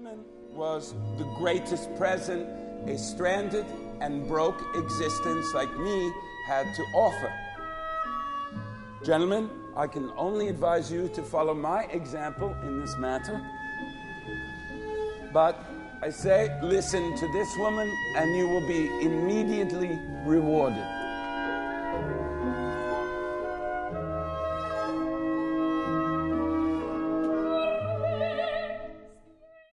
woman was the greatest present a stranded and broke existence like me had to offer. Gentlemen, I can only advise you to follow my example in this matter. But I say, listen to this woman and you will be immediately rewarded.